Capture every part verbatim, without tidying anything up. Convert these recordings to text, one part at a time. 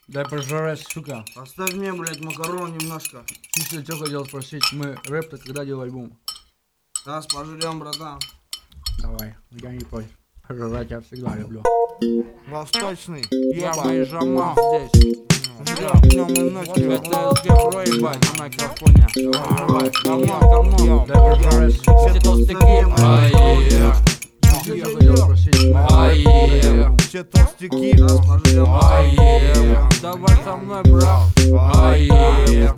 Дай пожрать, сука. Оставь мне, блядь, макарон немножко. Если что хотел спросить, мы рэп-то когда делать будем? Сейчас пожрем, братан. Давай, я не против. Пожрать я всегда люблю. Восточный. Я выезжал здесь. Ждем днем и ночью. Это СГ проебать на микрофоне. Давай, давно, давно. Дай пожрать, сука. Все толстяки. Ай-е. Если что хотел спросить, мы Ай-е. Все толстяки. Сейчас пожрем. Ай-е. Давай со мной, брат. Ай-е.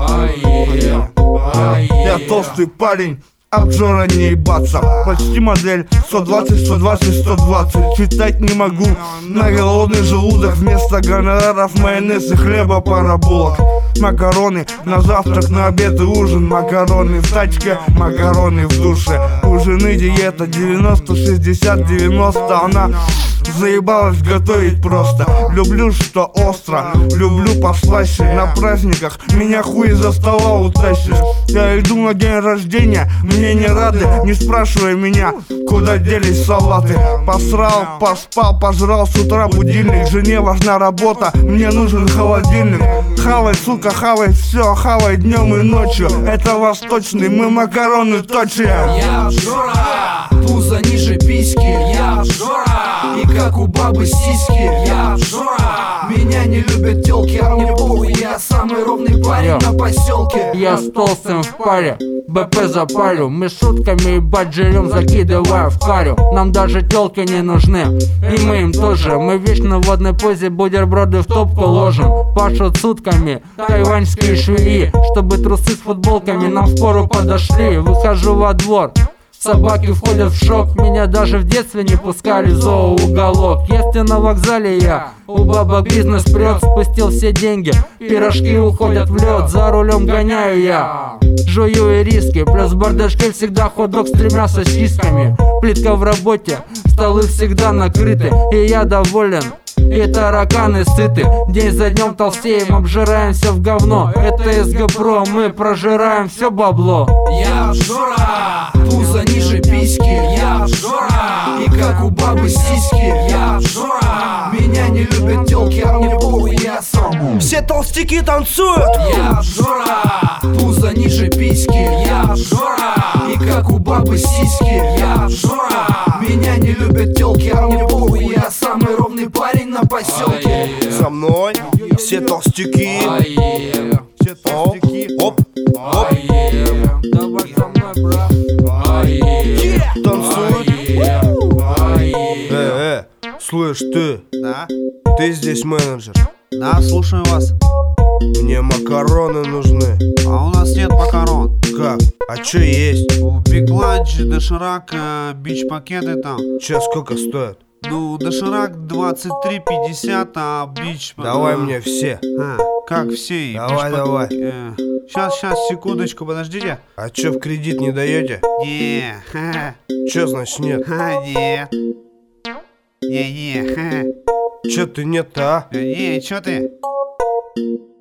Ай-е. Ай-е. Я толстый парень, обжора не ебаться. Почти модель сто двадцать, сто двадцать, сто двадцать. Читать не могу на голодный желудок. Вместо гонораров майонез и хлеба пара булок. Макароны на завтрак, на обед и ужин. Макароны в тачке, макароны в душе. У жены диета девяносто шестьдесят девяносто. Она заебалась готовить просто. Люблю, что остро, люблю послаще. На праздниках меня хуй за стола утащишь. Я иду на день рождения, мне не рады. Не спрашивай меня, куда делись салаты. Посрал, поспал, пожрал с утра будильник. Жене важна работа, мне нужен холодильник. Хавай, сука, хавай все, хавай днем и ночью. Это восточный, мы макароны точим. Я Жора, пузо ниже письки. Я Жора, и как у бабы сиськи. Я Жора, меня не любят тёлки, а мне похуй, я самый ровный парень на поселке. Я с толстым в паре, БП запалю. Мы шутками ебать жрём, закидывая в карю. Нам даже тёлки не нужны, и мы им тоже. Мы вечно в водной позе бутерброды в топку ложим. Пашут сутками тайваньские швеи, чтобы трусы с футболками нам впору подошли. Выхожу во двор, собаки входят в шок. Меня даже в детстве не пускали в зооуголок. Если на вокзале я, у бабок бизнес прет. Спустил все деньги, пирожки уходят в лед. За рулем гоняю я, жую и риски. Плюс в бардачке всегда хот-дог с тремя сосисками. Плитка в работе, столы всегда накрыты, и я доволен, и тараканы сыты. День за днем толстеем, обжираемся в говно. Это СГ Про, мы прожираем все бабло. Я Жора, пузо ниже письки. Я Жора, и как у бабы сиськи. Я Жора, меня не любят тёлки, а мне похуй, я сам. Все толстяки танцуют. Я Жора, пузо ниже письки. Я Жора, и как у бабы сиськи. Я Жора, меня не любят тёлки, а мне похуй, я самый ровный парень на поселке. За мной все толстяки. Все толстяки. Оп, оп. Давай со мной, брат. Танцуют. Э, э, слышь ты, Да? ты здесь менеджер. Да, слушаю вас. Мне макароны нужны. А у нас нет макарон. Как? А чё есть? Биг ланч, доширак, э, бич-пакеты там. Чё, сколько стоит? Ну, доширак двадцать три пятьдесят, а бич... Давай э, мне все. а, как все? и Давай, бич-пак- давай. э, Сейчас, сейчас, секундочку, подождите. А чё, в кредит не даете? Не, ха, Чё значит нет? ха, не. Не, не, ха. Чё ты нет-то, а? Не, чё ты?